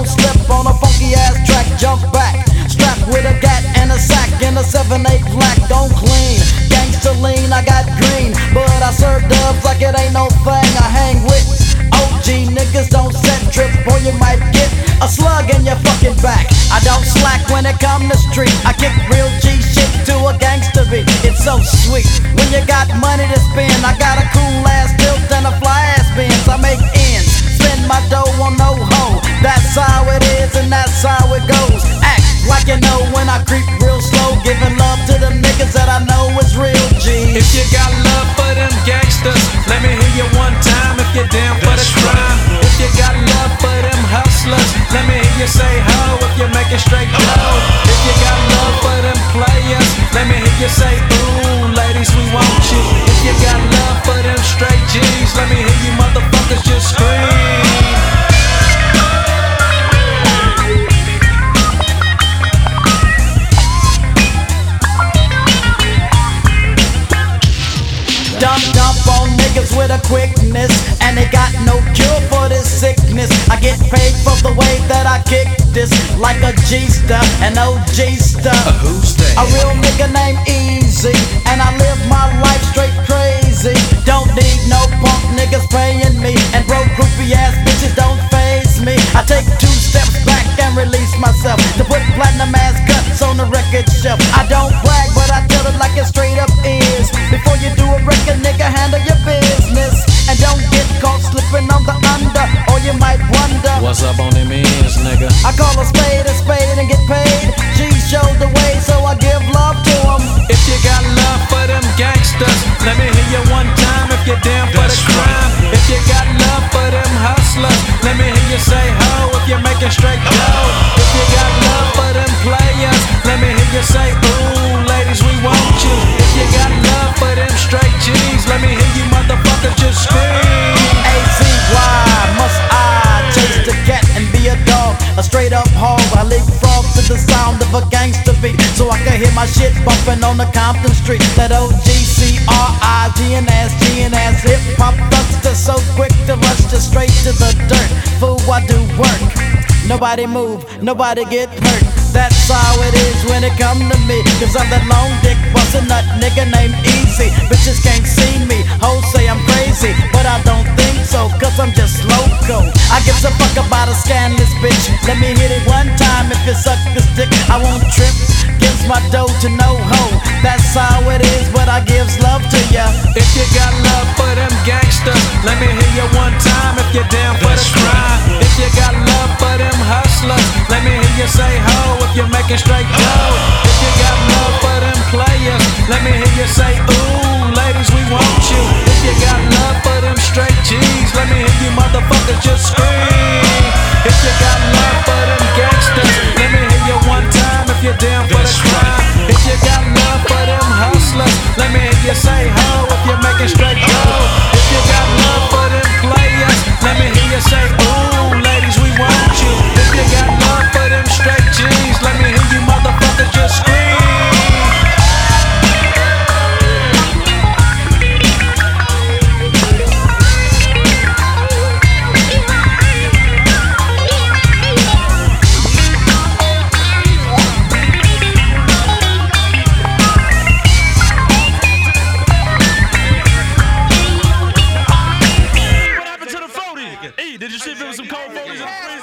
don't slip on a funky ass track. Jump back, strapped with a gat and a sack and a 7/8 black. Don't clean, gangsta lean, I got green, but I serve dubs like it ain't no thing. I hang with OG niggas, don't set trip or you might get a slug in your fucking back. I don't slack when it come to street. I kick real G shit to a gangsta beat. It's so sweet when you got money to spend. I got a cool ass tilt and a fly ass Benz. I make ends, spend my dough on no hoe. That's how it is and that's how it goes. Act like you know when I creep real slow, giving love to the niggas that I know is real G. If you got love for them gangsters, let me hear you one time if you're down for the crime. If you got love for them hustlers, let me hear you say ho if you're making straight dough. If you got love for them players, let me hear you say ooh, ladies, we want you. If you got love for them straight G's, let me hear you motherfuckers just scream. Dump on niggas with a quickness, and they got no cure for this sickness. I get paid for the way that I kick this, like a G-star, an OG star. Who's that? A real nigga named Easy, and I live my life straight crazy. Don't need no punk niggas paying me, and broke groupie ass bitches don't faze me. I take 2 steps back and release myself to put platinum ass cuts on the record shelf. I don't brag, but I tell it like it straight up is. Before you do a record, nigga, handle your business, and don't get caught slipping on the under, or you might wonder what's up on them ends, nigga. I call a spade and get paid. G showed the way, so I give love to them. If you got love for them gangsters, let me hear you one time if you're down for the crime. If you got love for them hustlers, let me hear you say ho if you're making straight dough. If you got love for them players, let me hear you say ooh, ladies, we want you. If you got love for them straight G's, let me hear you motherfuckers just scream. AZY, must I chase the cat and be a dog, a straight up hog. I leapfrog to the sound of a gangster beat, so I can hear my shit bumping on the Compton street. That OGCRIGNS hip hop thuster, so quick to rush just straight to the dirt. Fool, I do work. Nobody move, nobody get hurt. That's how it is when it come to me, cause I'm that long dick bustin' nut nigga named Easy. Bitches can't see me, hoes say I'm crazy, but I don't think so, cause I'm just loco. I give a fuck about a scandalous bitch. Let me hit it one time if you suck this dick. I won't trip, gives my dough to no hoe. That's how it is, but I gives love to ya. If you got love for them gangsters, let me hear you one time if you're down for the crime. If you got love for them hustlers, let me hear you say ho if you're making straight dough. If you got love for them players, let me hear you say ooh, ladies, we want you. If you got love for them straight G's, let me hear you motherfuckers just scream. If you got love for them gangsters, let me hear you one time if you're down for the crime. If you got love for them hustlers, let me hear you say ho if you're making straight dough. If you got love for them players, let me hear you say ooh, ladies, we want you. If you got love for them straight G's, let me hear you motherfuckers just scream. Hey, did you see if there was some cold foliage?